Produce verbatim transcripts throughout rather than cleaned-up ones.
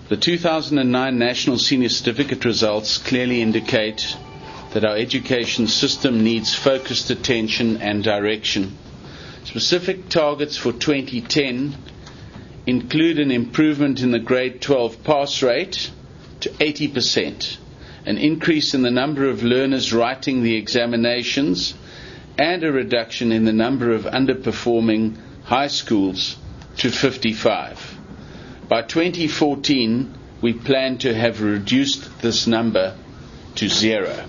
The two thousand nine National Senior Certificate results clearly indicate that our education system needs focused attention and direction. Specific targets for twenty ten include an improvement in the grade twelve pass rate to eighty percent, an increase in the number of learners writing the examinations, and a reduction in the number of underperforming high schools to fifty-five. By twenty fourteen, we plan to have reduced this number to zero.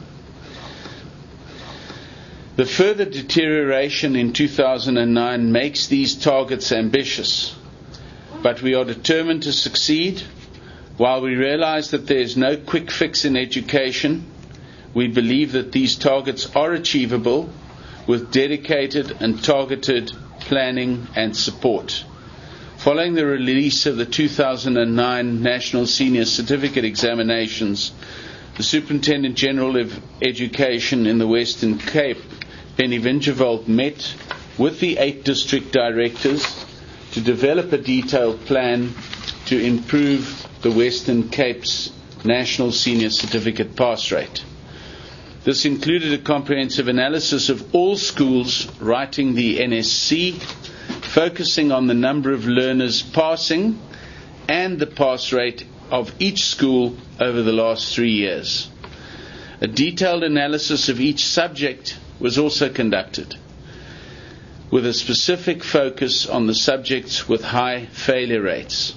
The further deterioration in two thousand nine makes these targets ambitious, but we are determined to succeed. While we realize that there is no quick fix in education, we believe that these targets are achievable with dedicated and targeted planning and support. Following the release of the two thousand nine National Senior Certificate Examinations, the Superintendent General of Education in the Western Cape, Penny Vinjeveld, met with the eight district directors to develop a detailed plan to improve the Western Cape's National Senior Certificate pass rate. This included a comprehensive analysis of all schools writing the N S C, focusing on the number of learners passing and the pass rate of each school over the last three years. A detailed analysis of each subject was also conducted, with a specific focus on the subjects with high failure rates.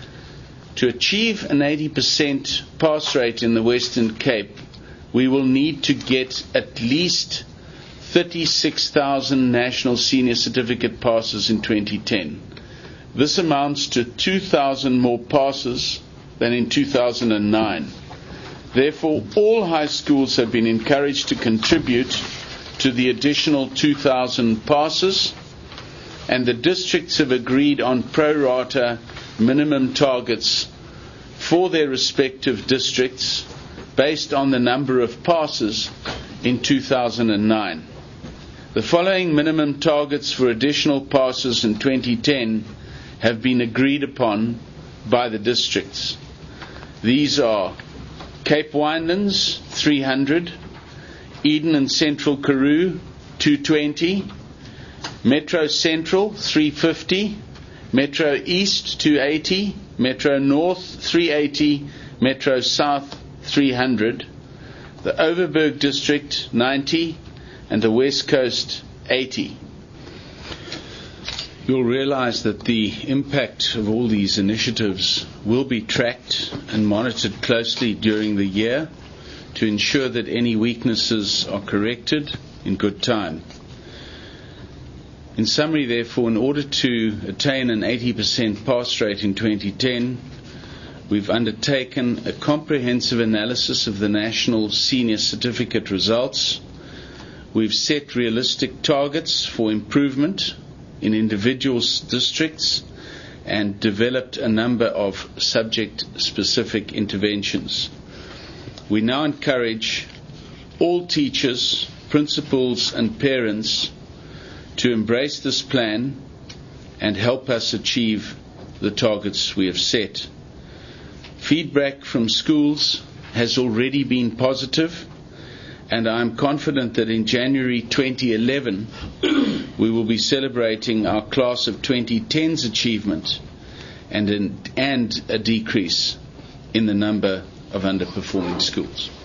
To achieve an eighty percent pass rate in the Western Cape, we will need to get at least thirty-six thousand National Senior Certificate passes in twenty ten. This amounts to two thousand more passes than in two thousand nine. Therefore, all high schools have been encouraged to contribute to the additional two thousand passes, and the districts have agreed on pro rata minimum targets for their respective districts based on the number of passes in two thousand nine. The following minimum targets for additional passes in twenty ten have been agreed upon by the districts. These are Cape Winelands, three hundred, Eden and Central Karoo, two hundred twenty, Metro Central, three hundred fifty, Metro East, two hundred eighty, Metro North, three hundred eighty, Metro South, three hundred, the Overberg District, ninety, and the West Coast, eighty. You'll realize that the impact of all these initiatives will be tracked and monitored closely during the year to ensure that any weaknesses are corrected in good time. In summary, therefore, in order to attain an eighty percent pass rate in twenty ten, we've undertaken a comprehensive analysis of the National Senior Certificate results. We've set realistic targets for improvement in individual districts and developed a number of subject-specific interventions. We now encourage all teachers, principals, and parents to embrace this plan and help us achieve the targets we have set. Feedback from schools has already been positive, and I am confident that in January twenty eleven we will be celebrating our class of twenty ten's achievement and, an, and a decrease in the number of underperforming schools.